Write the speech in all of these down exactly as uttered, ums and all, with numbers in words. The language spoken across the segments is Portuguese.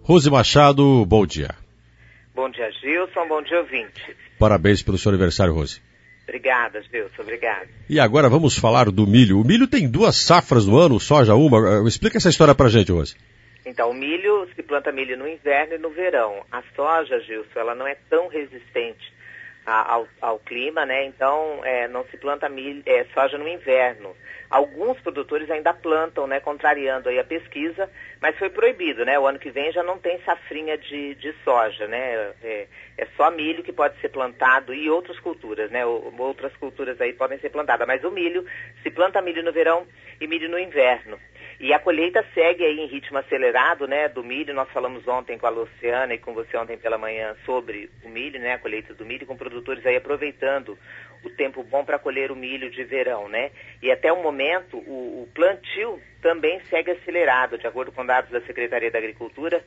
Rose Machado, bom dia. Bom dia, Gilson, bom dia, ouvinte. Parabéns pelo seu aniversário, Rose. Obrigada, Gilson, obrigada. E agora vamos falar do milho. O milho tem duas safras no ano, soja uma. Explica essa história pra gente, Rose. Então, o milho, se planta milho no inverno e no verão. A soja, Gilson, ela não é tão resistente a, ao, ao clima, né? Então, é, não se planta milho, é, soja no inverno. Alguns produtores ainda plantam, né? Contrariando aí a pesquisa, mas foi proibido, né? O ano que vem já não tem safrinha de, de soja, né? É, é só milho que pode ser plantado e outras culturas, né? Outras culturas aí podem ser plantadas, mas o milho, se planta milho no verão e milho no inverno. E a colheita segue aí em ritmo acelerado, né, do milho. Nós falamos ontem com a Luciana e com você ontem pela manhã sobre o milho, né, a colheita do milho, com produtores aí aproveitando o tempo bom para colher o milho de verão, né. E até o momento, o, o plantio também segue acelerado, de acordo com dados da Secretaria da Agricultura.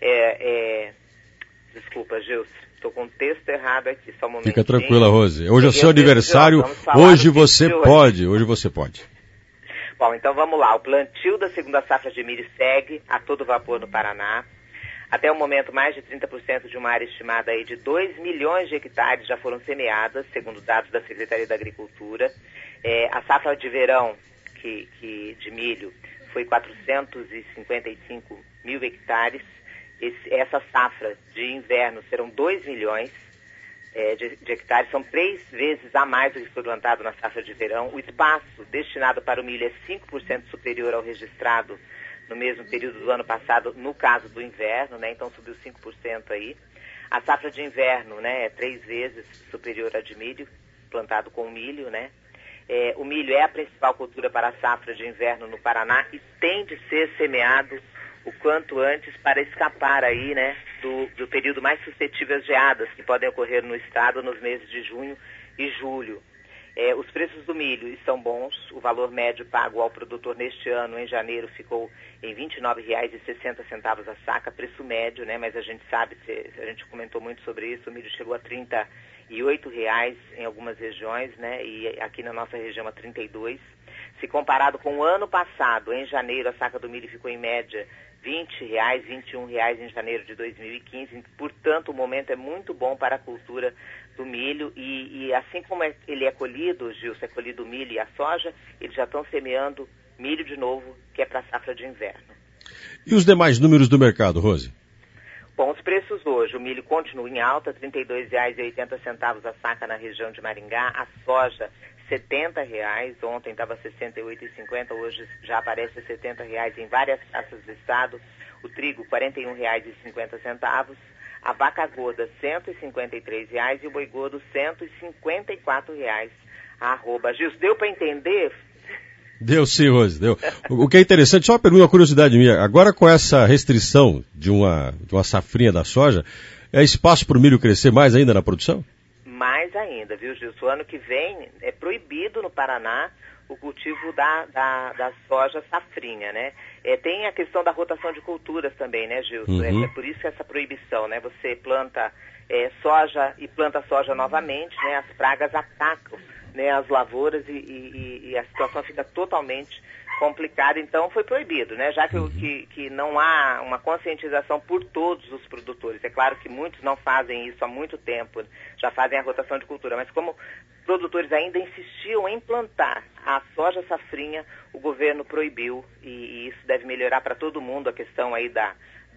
É, é... Desculpa, Gilson, estou com o texto errado aqui, só um momentinho. Fica tranquila, Rose. Hoje é o seu aniversário, hoje você pode, hoje você pode. Bom, então vamos lá. O plantio da segunda safra de milho segue a todo vapor no Paraná. Até o momento, mais de trinta por cento de uma área estimada aí de dois milhões de hectares já foram semeadas, segundo dados da Secretaria da Agricultura. É, a safra de verão que, que, de milho foi quatrocentos e cinquenta e cinco mil hectares. Esse, essa safra de inverno serão dois milhões. É, de, de hectares, são três vezes a mais do que foi plantado na safra de verão. O espaço destinado para o milho é cinco por cento superior ao registrado no mesmo período do ano passado, no caso do inverno, né? Então subiu cinco por cento aí. A safra de inverno, né, é três vezes superior à de milho, plantado com milho, né? É, o milho é a principal cultura para a safra de inverno no Paraná e tem de ser semeado o quanto antes para escapar aí, né, do, do período mais suscetível às geadas que podem ocorrer no estado nos meses de junho e julho. É, os preços do milho estão bons, o valor médio pago ao produtor neste ano, em janeiro, ficou em vinte e nove reais e sessenta centavos a saca, preço médio, né, mas a gente sabe, a gente comentou muito sobre isso, o milho chegou a trinta e oito reais em algumas regiões, né, e aqui na nossa região a trinta e dois. Se comparado com o ano passado, em janeiro, a saca do milho ficou em média vinte reais, vinte e um reais em janeiro de dois mil e quinze. Portanto, o momento é muito bom para a cultura do milho e, e assim como é, ele é colhido, Gilson, é colhido o milho e a soja, eles já estão semeando milho de novo, que é para a safra de inverno. E os demais números do mercado, Rose? Bom, os preços hoje, o milho continua em alta, trinta e dois reais e oitenta centavos a saca na região de Maringá, a soja setenta reais, ontem estava sessenta e oito reais e cinquenta centavos, hoje já aparece setenta reais em várias praças do estado, o trigo quarenta e um reais e cinquenta centavos, a vaca gorda cento e cinquenta e três reais e o boi gordo cento e cinquenta e quatro reais. Arroba. Gilson, deu para entender? Deu sim, Rose, deu. O que é interessante, só uma pergunta, uma curiosidade minha, agora com essa restrição de uma, de uma safrinha da soja, é espaço para o milho crescer mais ainda na produção? Mais ainda, viu, Gilson? O ano que vem é proibido no Paraná o cultivo da, da, da soja safrinha, né? É, tem a questão da rotação de culturas também, né, Gilson? Uhum. É, é por isso essa proibição, né? Você planta é, soja e planta soja novamente, né? As pragas atacam, né, as lavouras e, e, e a situação fica totalmente complicada, então foi proibido, né? Já que, uhum. que, que não há uma conscientização por todos os produtores. É claro que muitos não fazem isso há muito tempo, já fazem a rotação de cultura, mas como produtores ainda insistiam em plantar a soja safrinha, o governo proibiu e, e isso deve melhorar para todo mundo a questão aí da,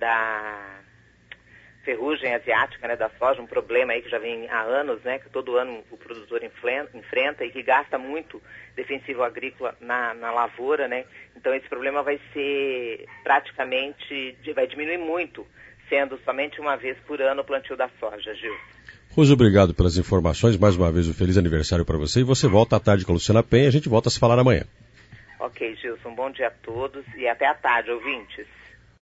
da ferrugem asiática, né, da soja, um problema aí que já vem há anos, né, que todo ano o produtor enfrenta e que gasta muito defensivo agrícola na, na lavoura, né, então esse problema vai ser praticamente, vai diminuir muito, sendo somente uma vez por ano o plantio da soja, Gil. Rose, obrigado pelas informações, mais uma vez um feliz aniversário para você e você volta à tarde com a Luciana Penha, a gente volta a se falar amanhã. Ok, Gilson, um bom dia a todos e até à tarde, ouvintes.